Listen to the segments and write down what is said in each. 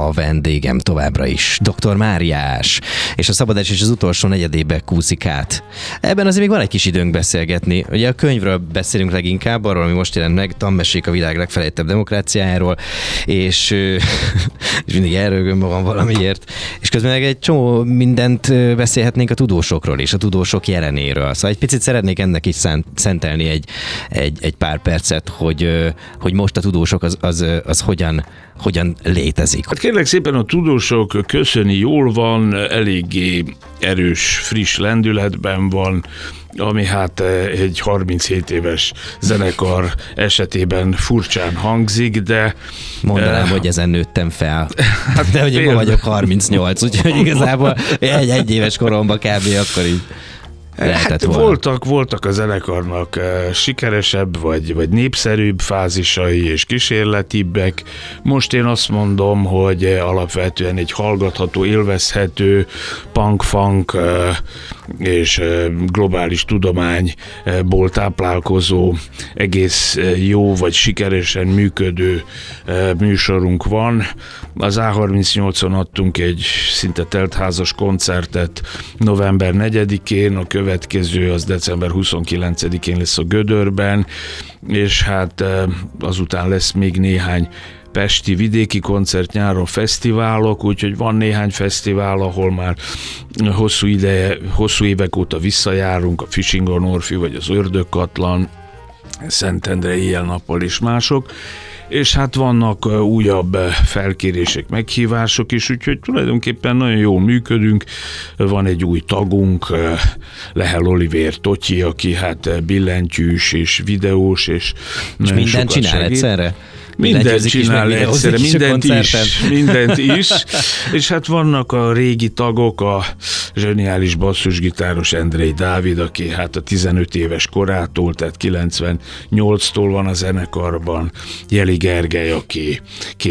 a vendégem továbbra is, Dr. Máriás, és a Szabad Esés az utolsó negyedébe kúszik át. Ebben azért még van egy kis időnk beszélgetni. Ugye a könyvről beszélünk leginkább, arról, ami most jelent meg, Tanmesék a világ legfelejtebb demokráciájáról, és mindig elrögöm magam valamiért. És közben meg egy csomó mindent beszélhetnénk a tudósokról és a tudósok jelenéről. Szóval egy picit szeretnék ennek is szentelni egy pár percet, hogy most a tudósok az hogyan létezik. Hát kérlek szépen, a tudósok köszöni jól van, eléggé erős, friss lendületben van, ami hát egy 37 éves zenekar esetében furcsán hangzik, de... Mondanám, hogy ezen nőttem fel. De hogy ma vagyok 38, úgyhogy igazából egy éves koromban kb. Akkor így... Hát voltak a zenekarnak sikeresebb, vagy népszerűbb fázisai és kísérletibbek. Most én azt mondom, hogy alapvetően egy hallgatható, élvezhető punk-funk és globális tudományból táplálkozó, egész jó vagy sikeresen működő műsorunk van. Az A38-on adtunk egy szinte teltházas koncertet november 4-én, a következő az december 29-én lesz a Gödörben, és hát azután lesz még néhány pesti vidéki koncert, nyáron fesztiválok, úgyhogy van néhány fesztivál, ahol már hosszú évek óta visszajárunk, a Fishing on Orfű, vagy az Ördögkatlan, Szentendre éjjel-nappal és mások, és hát vannak újabb felkérések, meghívások is, úgyhogy tulajdonképpen nagyon jól működünk. Van egy új tagunk, Lehel Olivér Totyi, aki hát billentyűs és videós, és mindent csinál egyszerre? Mindent csinál egyszerre, mindent is, és hát vannak a régi tagok, a zseniális basszusgitáros Endrei Dávid, aki hát a 15 éves korától, tehát 98-tól van a zenekarban, Jeli Gergely, aki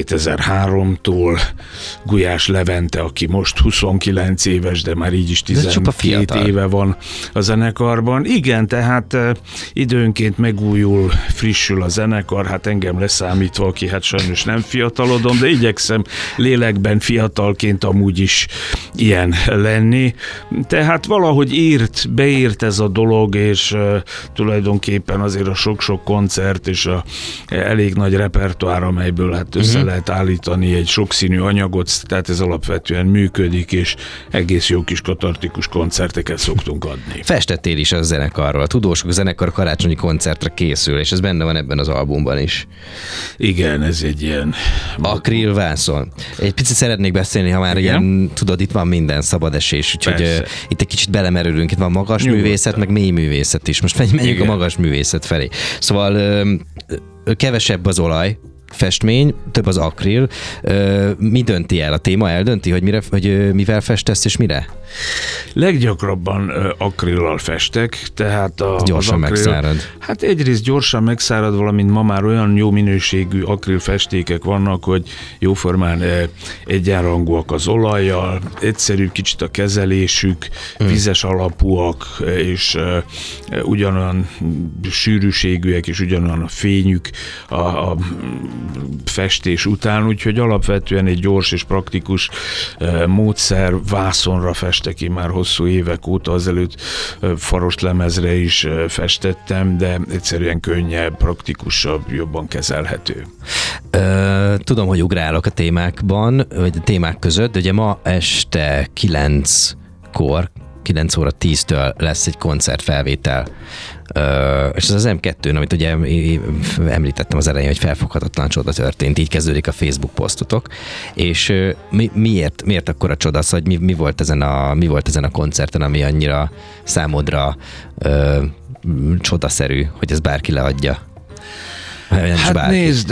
2003-tól, Gulyás Levente, aki most 29 éves, de már így is 12 éve van a zenekarban. Igen, tehát időnként megújul, frissül a zenekar, hát engem leszámít, aki hát sajnos nem fiatalodom, de igyekszem lélekben fiatalként amúgy is ilyen lenni. Tehát valahogy beírt ez a dolog, és tulajdonképpen azért a sok-sok koncert és a elég nagy repertoár, amelyből hát össze lehet állítani egy sokszínű anyagot, tehát ez alapvetően működik, és egész jó kis katartikus koncerteket szoktunk adni. Festettél is a zenekarról, a Tudósok zenekar karácsonyi koncertre készül, és ez benne van ebben az albumban is. Igen, ez egy ilyen... Akrilvászon. Egy picit szeretnék beszélni, ha már ilyen, tudod, itt van minden szabad esés, úgyhogy itt egy kicsit belemerülünk, itt van magas művészet, meg mély művészet is. Most menjünk a magas művészet felé. Szóval kevesebb az olaj, festmény, több az akril. Mi dönti el? A téma eldönti, hogy mivel festesz és mire? Leggyakrabban akrillal festek, tehát gyorsan megszárad. Hát egyrészt gyorsan megszárad, valamint ma már olyan jó minőségű akril festékek vannak, hogy jóformán egyenrangúak az olajjal, egyszerű kicsit a kezelésük, vizes alapúak, és ugyanolyan sűrűségűek, és ugyanolyan a fényük a festés után, úgyhogy alapvetően egy gyors és praktikus módszer. Vászonra festek én már hosszú évek óta, azelőtt faros lemezre is festettem, de egyszerűen könnyebb, praktikusabb, jobban kezelhető. Tudom, hogy ugrálok a témákban, vagy a témák között, de ugye ma este 9 óra 10-től lesz egy koncertfelvétel. És ez az M2-n, amit ugye említettem az elején, hogy felfoghatatlan csoda történt, így kezdődik a Facebook posztotok, és miért akkor a csoda, szóval, hogy mi volt ezen a koncerten, ami annyira számodra csodaszerű, hogy ez bárki leadja? Hát nézd,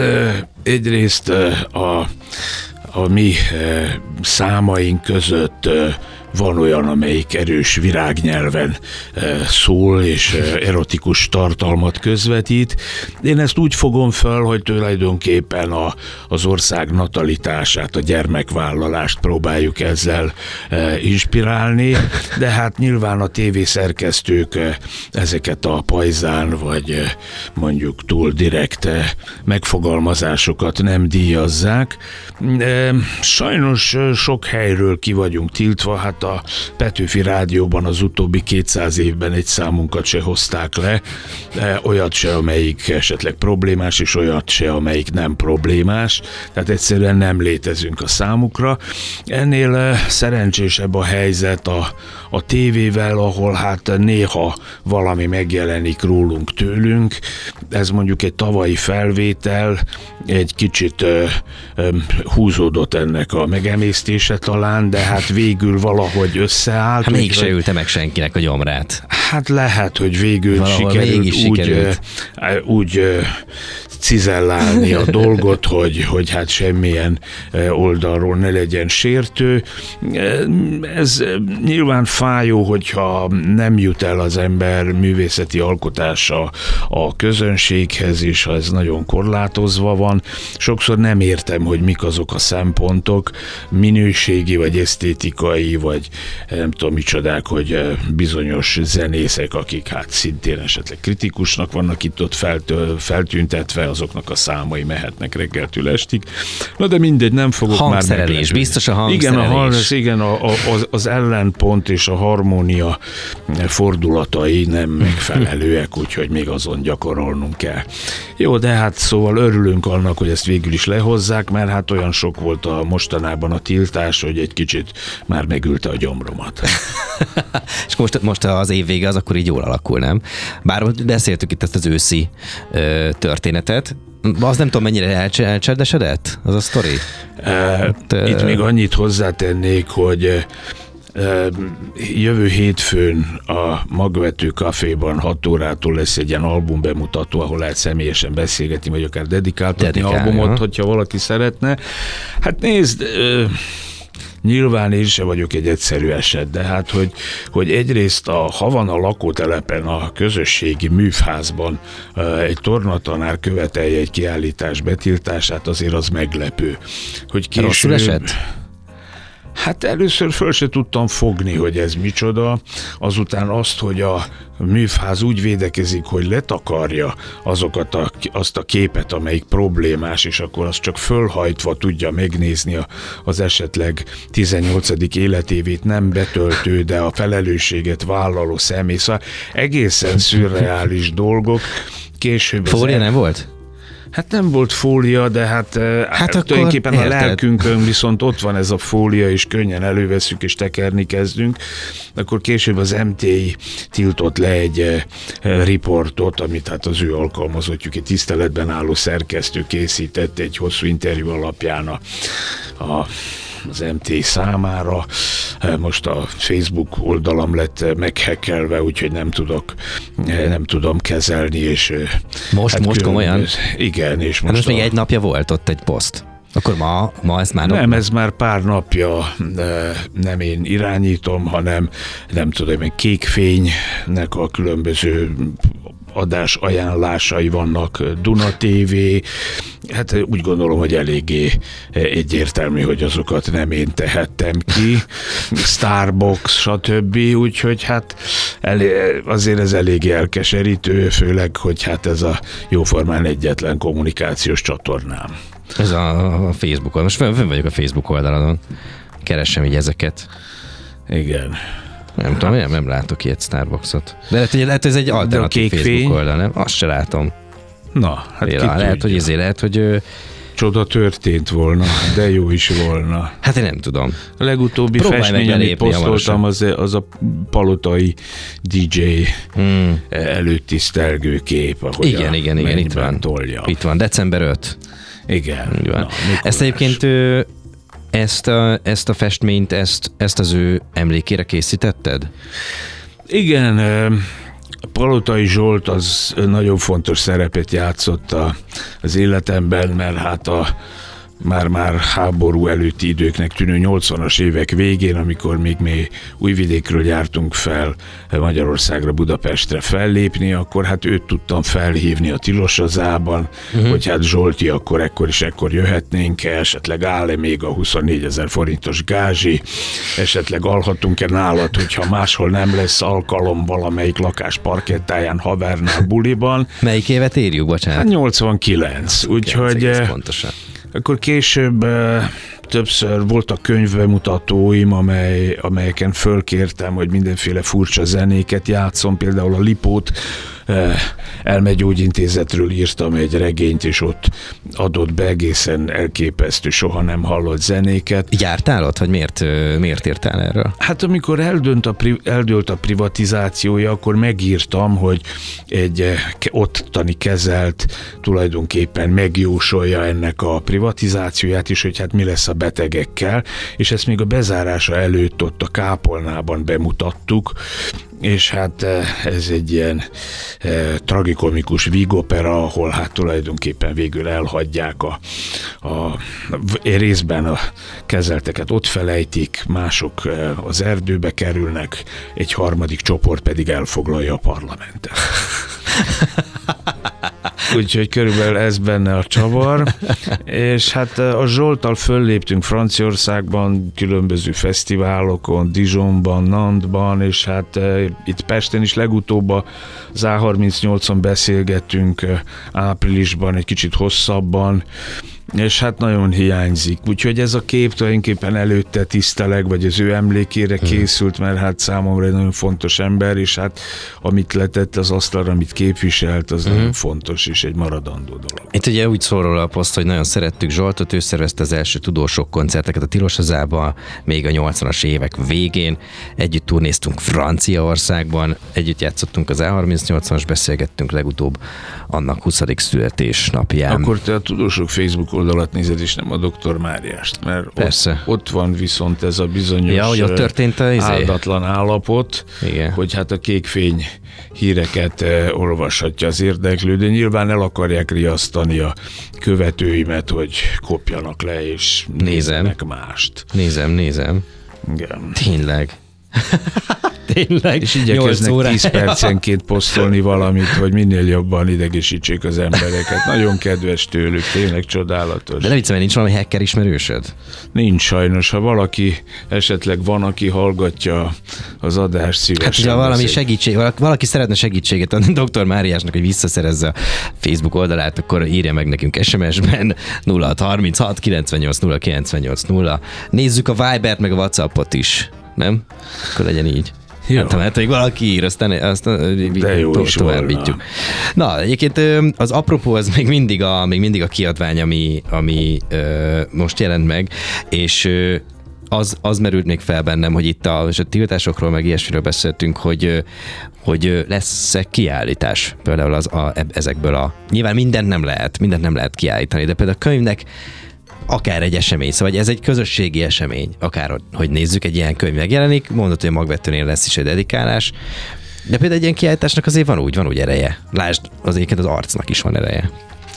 egyrészt a mi számaink között van olyan, amelyik erős virágnyelven szól, és erotikus tartalmat közvetít. Én ezt úgy fogom fel, hogy tulajdonképpen az ország natalitását, a gyermekvállalást próbáljuk ezzel inspirálni, de hát nyilván a tévészerkesztők ezeket a pajzán, vagy mondjuk túl direkt megfogalmazásokat nem díjazzák. Sajnos sok helyről ki vagyunk tiltva, hát a Petőfi Rádióban az utóbbi 200 évben egy számunkat se hozták le, olyat se, amelyik esetleg problémás, és olyat se, amelyik nem problémás, tehát egyszerűen nem létezünk a számukra. Ennél szerencsésebb a helyzet a tévével, ahol hát néha valami megjelenik rólunk, tőlünk. Ez mondjuk egy tavalyi felvétel, egy kicsit húzódott ennek a megemésztése talán, de hát végül valahogy összeállt. Hát mégse ülte meg senkinek a gyomrát. Hát lehet, hogy végül sikerült úgy cizellálni a dolgot, hogy hát semmilyen oldalról ne legyen sértő. Ez nyilván fájó, hogyha nem jut el az ember művészeti alkotása a közönséghez, és ha ez nagyon korlátozva van. Sokszor nem értem, hogy mik azok a szempontok, minőségi, vagy esztétikai, vagy nem tudom micsodák, hogy bizonyos zenészek, akik hát szintén esetleg kritikusnak vannak itt-ott feltüntetve, azoknak a számai mehetnek reggeltől estig. Na de mindegy, nem fogok már hangszerelés, biztos a hangszerelés. Igen, az ellenpont és a harmónia fordulatai nem megfelelőek, úgyhogy még azon gyakorolnunk kell. Jó, de hát szóval örülünk annak, hogy ezt végül is lehozzák, mert hát olyan sok volt mostanában a tiltás, hogy egy kicsit már megülte a gyomromat. És most az év vége az akkor így jól alakul, nem? Bár beszéltük itt ezt az őszi történetet, az nem tudom, mennyire elcsendesedett az a sztori? Itt még annyit hozzátennék, hogy jövő hétfőn a Magvető Caféban 6 órától lesz egy ilyen albumbemutató, ahol lehet személyesen beszélgetni, vagy akár dedikáltatni albumot, hogyha valaki szeretne. Hát nézd, nyilván én sem vagyok egy egyszerű eset, de hát, hogy egyrészt ha van a lakótelepen, a közösségi műfházban egy tornatanár követelje egy kiállítás betiltását, azért az meglepő. Hogy később... Rosszul esett? Hát először föl se tudtam fogni, hogy ez micsoda, azután azt, hogy a műfház úgy védekezik, hogy letakarja azt a képet, amelyik problémás, és akkor azt csak fölhajtva tudja megnézni az esetleg 18. életévét nem betöltő, de a felelősséget vállaló személy. Szóval egészen szürreális dolgok. Később Fólia nem volt? Hát nem volt fólia, de hát tulajdonképpen a lelkünkön viszont ott van ez a fólia, és könnyen előveszünk és tekerni kezdünk. Akkor később az MTI tiltott le egy riportot, amit hát az ő alkalmazottjuk, egy tiszteletben álló szerkesztő készített egy hosszú interjú alapján az MT számára. Most a Facebook oldalam lett meghekkelve, úgyhogy nem tudom kezelni, és most komolyan? Igen, és most még egy napja volt ott egy poszt. Akkor ma ez már... Nem, ez már pár napja, nem én irányítom, hanem nem tudom, egy Kékfénynek a különböző adás ajánlásai vannak, Duna TV, hát úgy gondolom, hogy eléggé egyértelmű, hogy azokat nem én tehettem ki, Starbox, stb. Úgyhogy hát azért ez eléggé elkeserítő, főleg, hogy hát ez a jóformán egyetlen kommunikációs csatornám. Ez a Facebookon. Most fönn vagyok a Facebook oldalon. Keressem így ezeket. Igen. Nem tudom, nem látok ilyet Starbucksot. De lehet, hogy ez egy alternatív Facebook oldal, nem? Azt se látom. Na, hát lehet, hogy csoda történt volna, de jó is volna. Hát én nem tudom. A legutóbbi festmény, amit posztoltam, az a palotai DJ előtti sztelgő kép, ahogy igen, itt van. Tolja. Itt van, december 5. Igen. Na, ezt egyébként ezt a festményt, ezt az ő emlékére készítetted? Igen, Palotai Zsolt az nagyon fontos szerepet játszott az életemben, mert hát már háború előtti időknek tűnő 80-as évek végén, amikor még mi Újvidékről jártunk fel Magyarországra, Budapestre fellépni, akkor hát őt tudtam felhívni a Tilos Hazában, hogy hát Zsolti, akkor jöhetnénk-e, esetleg áll-e még a 24 000 forintos gázsi, esetleg alhatunk-e nálad, hogyha máshol nem lesz alkalom valamelyik lakás parkettáján havernál buliban. Melyik évet írjuk, bocsánat? Hát 89, úgyhogy pontosan. Akkor később többször voltak könyvbemutatóim, amelyeken fölkértem, hogy mindenféle furcsa zenéket játszom, például a Lipót Elmegyógyintézetről írtam egy regényt, és ott adott be egészen elképesztő, soha nem hallott zenéket. Jártál ott, vagy miért írtál erről? Hát amikor eldőlt a privatizációja, akkor megírtam, hogy egy ottani kezelt tulajdonképpen megjósolja ennek a privatizációját is, hogy hát mi lesz a betegekkel, és ezt még a bezárása előtt ott a kápolnában bemutattuk, és hát ez egy ilyen tragikomikus vígopera, ahol hát tulajdonképpen végül elhagyják a részben a kezelteket, ott felejtik, mások az erdőbe kerülnek, egy harmadik csoport pedig elfoglalja a parlamentet. Úgyhogy körülbelül ez benne a csavar, és hát a Zsolttal fölléptünk Franciaországban, különböző fesztiválokon, Dijonban, Nantesban, és hát itt Pesten is legutóbb az A38-on beszélgettünk áprilisban, egy kicsit hosszabban, és hát nagyon hiányzik. Úgyhogy ez a kép tulajdonképpen előtte tiszteleg, vagy az ő emlékére készült, mert hát számomra egy nagyon fontos ember, és hát amit letett az asztalra, amit képviselt, az nagyon fontos, és egy maradandó dolog. Itt ugye úgy szól róla a poszt, hogy nagyon szerettük Zsoltot, ő szervezte az első tudósok koncerteket a Tilos Hazában, még a 80-as évek végén. Együtt turnéztunk Franciaországban, együtt játszottunk az A38-on, és beszélgettünk legutóbb annak 20. születésnapján. Akkor te a Tudósok Facebook oldalat nézed, és nem a Dr. Máriást, mert ott van viszont ez a bizonyos hogy ott történt áldatlan állapot, igen, hogy hát a kékfény híreket olvashatja az érdeklődő. Nyilván el akarják riasztani a követőimet, hogy kopjanak le, és nézzenek mást. Nézem. Igen. Tényleg. Tényleg. És igyekeznek 10 percenként posztolni valamit, hogy minél jobban idegesítsék az embereket. Nagyon kedves tőlük, tényleg csodálatos. De ne viccelj, nincs valami hacker ismerősöd? Nincs sajnos. Ha valaki esetleg van, aki hallgatja az adást szívesen. Hát, valami segítség, valaki szeretne segítséget adni Dr. Máriásnak, hogy visszaszerezze a Facebook oldalát, akkor írja meg nekünk SMS-ben 0636 98 0 98 0. Nézzük a Vibert, meg a WhatsAppot is. Nem? Akkor legyen így. Hát még valaki ír, aztán továbbítjuk. Na, egyébként az apropó az még mindig a kiadvány, ami most jelent meg, és az merült még fel bennem, hogy itt a tiltásokról, meg ilyesmiről beszéltünk, hogy lesz kiállítás például ezekből nyilván mindent nem lehet kiállítani, de például a könyvnek akár egy esemény, szóval ez egy közösségi esemény, akár hogy nézzük, egy ilyen könyv megjelenik, mondod, hogy a Magvetőnél lesz is egy dedikálás, de például egy ilyen kiállításnak azért van úgy ereje. Lásd, az arcnak is van ereje.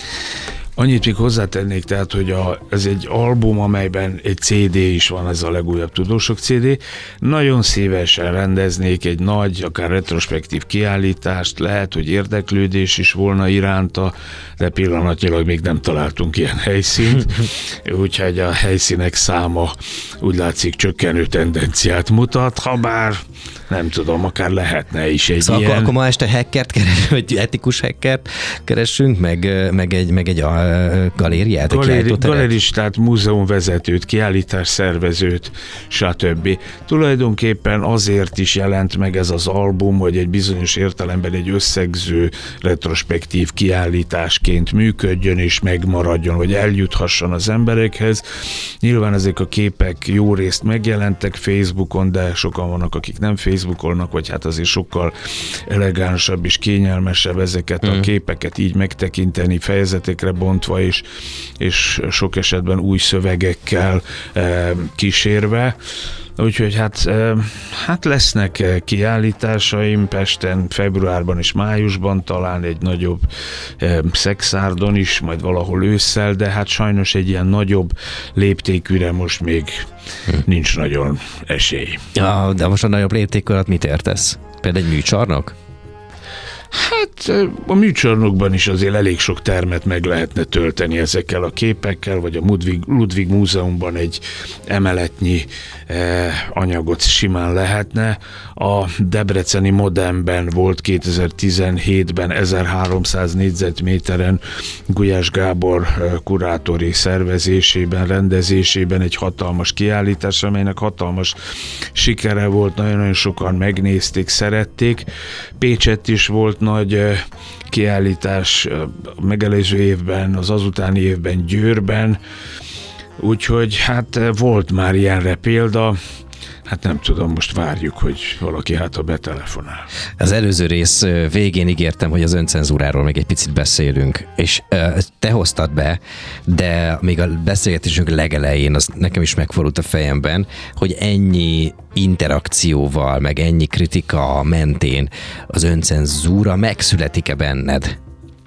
Annyit még hozzátennék, tehát, hogy ez egy album, amelyben egy CD is van, ez a legújabb Tudósok CD. Nagyon szívesen rendeznék egy nagy, akár retrospektív kiállítást, lehet, hogy érdeklődés is volna iránta, de pillanatnyilag még nem találtunk ilyen helyszínt, úgyhogy a helyszínek száma úgy látszik csökkenő tendenciát mutat, habár nem tudom, akár lehetne is egy szóval ilyen. Akkor ma este hackert keresünk, vagy etikus hackert keresünk, meg egy galériát, galeristát, múzeumvezetőt, kiállításszervezőt, stb. Tulajdonképpen azért is jelent meg ez az album, hogy egy bizonyos értelemben egy összegző retrospektív kiállításként működjön és megmaradjon, hogy eljuthasson az emberekhez. Nyilván ezek a képek jó részt megjelentek Facebookon, de sokan vannak, akik nem Facebookolnak, vagy hát azért sokkal elegánsabb és kényelmesebb ezeket a képeket így megtekinteni, fejezetekre bontva, és sok esetben új szövegekkel kísérve. Úgyhogy hát lesznek kiállításaim Pesten februárban és májusban, talán egy nagyobb Szexárdon is, majd valahol ősszel, de hát sajnos egy ilyen nagyobb léptékűre most még nincs nagyon esély. Ja, de most a nagyobb léptékű alatt mit értesz? Például egy műcsarnok? Hát a műcsarnokban is azért elég sok termet meg lehetne tölteni ezekkel a képekkel, vagy a Ludwig Múzeumban egy emeletnyi anyagot simán lehetne. A debreceni Modernben volt 2017-ben 1300 négyzetméteren Gulyás Gábor kurátori szervezésében, rendezésében egy hatalmas kiállítás, amelynek hatalmas sikere volt, nagyon-nagyon sokan megnézték, szerették. Pécsett is volt nagy kiállítás a megelőző évben, az azutáni évben Győrben, úgyhogy hát volt már ilyenre példa. Hát nem tudom, most várjuk, hogy valaki ha betelefonál. Az előző rész végén ígértem, hogy az öncenzúráról még egy picit beszélünk, és te hoztad be, de még a beszélgetésünk legelején az nekem is megfordult a fejemben, hogy ennyi interakcióval, meg ennyi kritika mentén az öncenzúra megszületik-e benned?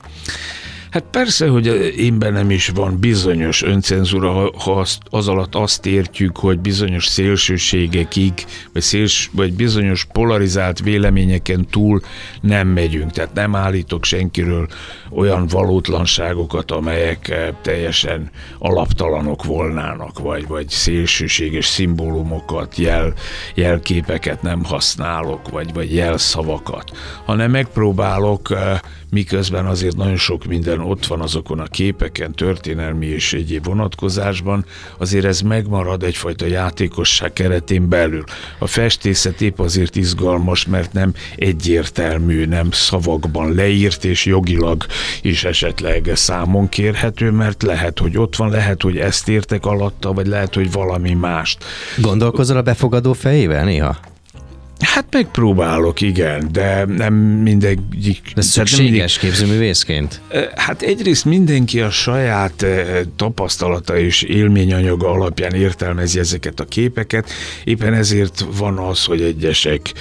Hát persze, hogy én bennem is van bizonyos öncenzúra, ha az alatt azt értjük, hogy bizonyos szélsőségekig, vagy bizonyos polarizált véleményeken túl nem megyünk. Tehát nem állítok senkiről olyan valótlanságokat, amelyek teljesen alaptalanok volnának, vagy szélsőséges szimbólumokat, jelképeket nem használok, vagy jelszavakat, hanem megpróbálok, miközben azért nagyon sok minden ott van azokon a képeken, történelmi és egyéb vonatkozásban, azért ez megmarad egyfajta játékosság keretén belül. A festészet épp azért izgalmas, mert nem egyértelmű, nem szavakban leírt, és jogilag is esetleg számon kérhető, mert lehet, hogy ott van, lehet, hogy ezt értek alatta, vagy lehet, hogy valami mást. Gondolkozol a befogadó fejével néha? Hát megpróbálok, igen, de nem mindegyik... De szükséges képzőművészként? Hát egyrészt mindenki a saját tapasztalata és élményanyaga alapján értelmezi ezeket a képeket, éppen ezért van az, hogy egyesek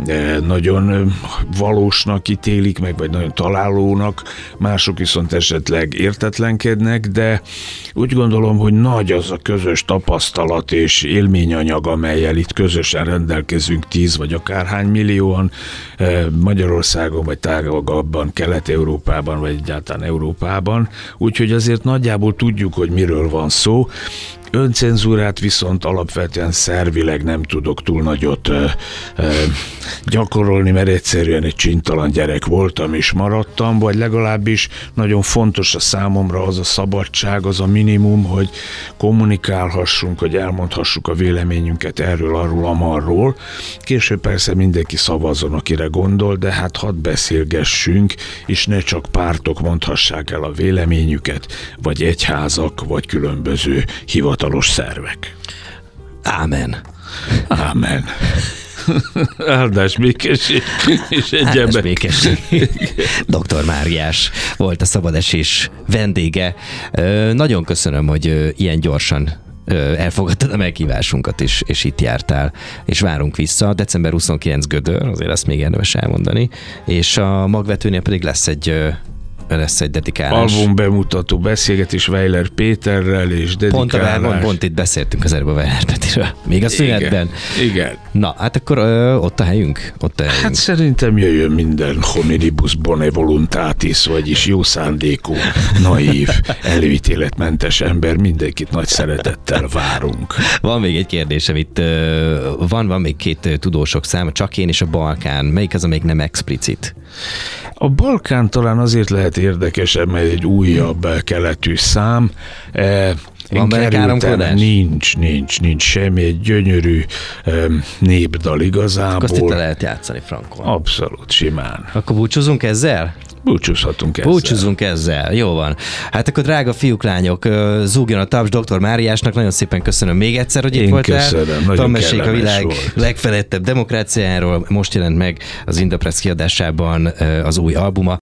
nagyon valósnak ítélik meg, vagy nagyon találónak, mások viszont esetleg értetlenkednek, de úgy gondolom, hogy nagy az a közös tapasztalat és élményanyag, amellyel itt közösen rendelkezünk 10 vagy akárhány millióan Magyarországon, vagy tágabban, Kelet-Európában, vagy egyáltalán Európában. Úgyhogy azért nagyjából tudjuk, hogy miről van szó. Öncenzúrát viszont alapvetően szervileg nem tudok túl nagyot gyakorolni, mert egyszerűen egy csintalan gyerek voltam és maradtam, vagy legalábbis nagyon fontos a számomra az a szabadság, az a minimum, hogy kommunikálhassunk, hogy elmondhassuk a véleményünket erről, arról, amarról. Később persze mindenki szavazzon, akire gondol, de hát hadd beszélgessünk, és ne csak pártok mondhassák el a véleményüket, vagy egyházak, vagy különböző hivatalos szervek. Ámen. Ámen. Áldás, békesség és egyebek. Áldás, békesség. Dr. Máriás volt a Szabad Esés vendége. Nagyon köszönöm, hogy ilyen gyorsan elfogadtad a meghívásunkat, és itt jártál, és várunk vissza. December 29 Gödör, azért ezt még érdemes elmondani, és a Magvetőnél pedig lesz egy dedikálás. Album bemutató beszélgetés Weiler Péterrel és dedikálás. Pont itt beszéltünk az előbb a Weiler Petiről. Még a szünetben. Igen. Na, hát akkor ott a helyünk? Hát szerintem jöjjön minden hominibus bone voluntatis, vagyis jó szándékú, naív, előítéletmentes ember. Mindenkit nagy szeretettel várunk. Van még egy kérdésem itt. Van még két tudósok száma, csak én és a Balkán. Melyik az, amelyik nem explicit? A Balkán talán azért lehet érdekesebb, mert egy újabb keletű szám. Van benne káromkodás? Nincs semmi, egy gyönyörű népdal igazából. Akkor azt itt lehet játszani frankon. Abszolút, simán. Akkor búcsúzunk ezzel? Búcsúzunk ezzel. Jó van. Hát akkor drága fiúk, lányok, zúgjon a taps Dr. Máriásnak. Nagyon szépen köszönöm még egyszer, hogy itt voltál. Tanmesék a világ legfelettebb demokráciájáról. Most jelent meg az Indapress kiadásában az új albuma.